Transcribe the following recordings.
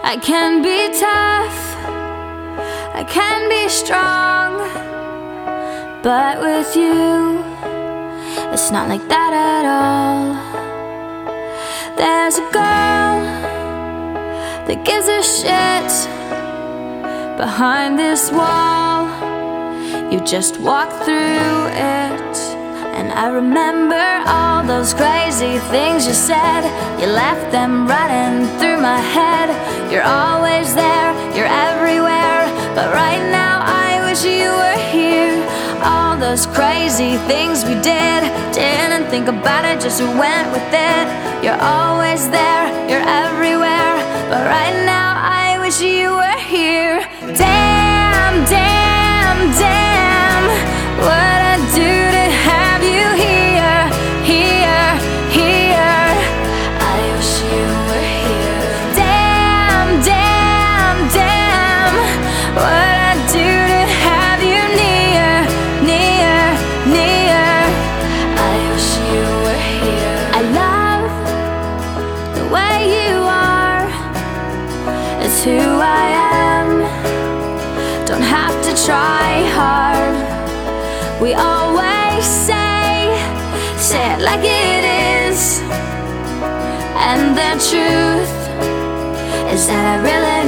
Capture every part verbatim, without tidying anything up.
I can be tough, I can be strong, but with you, it's not like that at all. There's a girl that gives a shit behind this wall. You just walk through it, and I remember all those crazy things you said. You left them running through my head. You're always there, you're everywhere, but right now I wish you were here. All those crazy things we did, didn't think about it, just went with it. You're always there, you're everywhere, but right now I wish you were here. Damn, damn, damn, what I'd do to have you here, here, here. I wish you were here. Damn, damn, damn, what I'd do to have you near, near, near. I wish you were here. I love the way you are. It's who I am. Don't have to try hard. We always say, say it like it is. And the truth is that I really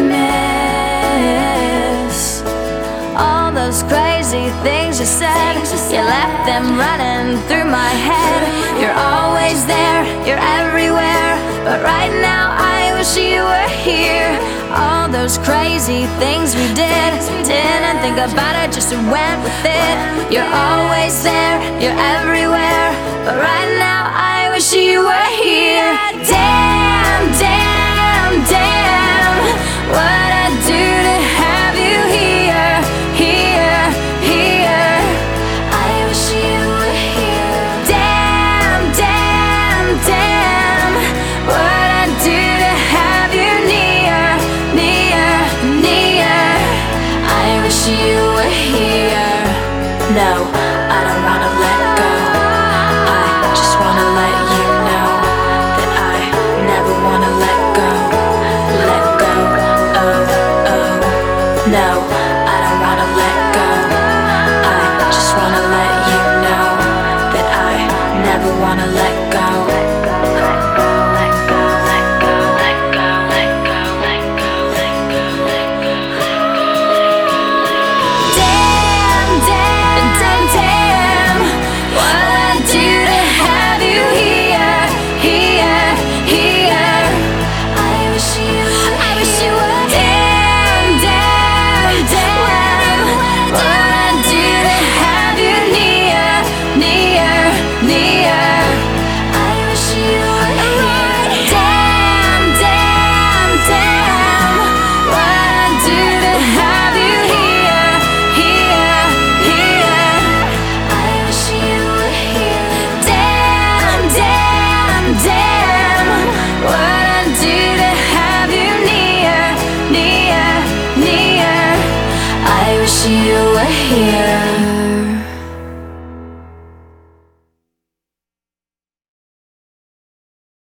miss all those crazy things you said. You left them running through my head. You're always there, you're everywhere, but right now I wish you were here. All those crazy things we did, didn't think about it, just went with it. You're always there, you're everywhere, but right now I wish you were here. Damn, damn, damn, what I'd do to have you here, here, here. I wish you were here. Damn, damn, damn, what I'd do to have you near, near, near. I wish you were here. No, I don't wanna let go. I just wanna let you know that I never wanna let go. Let go, oh, oh. No, I don't wanna let go. I just wanna let you know that I never wanna let go.